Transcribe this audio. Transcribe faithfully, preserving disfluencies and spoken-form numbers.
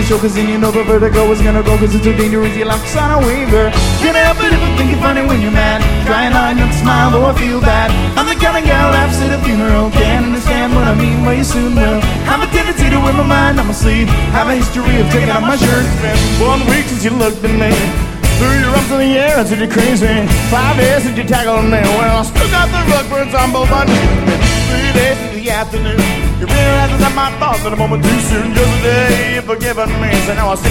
the show, cause then you know the vertigo is gonna go, cause it's too dangerous, you're like on a waiver. Can't help it if I think you're funny when you're mad. Trying hard not to smile, though I feel bad. I'm the kind of guy who laughs at a funeral. Can't understand what I mean, but you soon will. Have a tendency to wear my mind on my sleeve. Have a history of taking off my shirt. One week since you looked at me, threw your arms in the air and said you're crazy. Five days since you tackled me, well, I still got the rug burns on both my knees. Three days in the afternoon, you realize that my thoughts in a moment too soon. Just a day you've forgiven me, so now I sit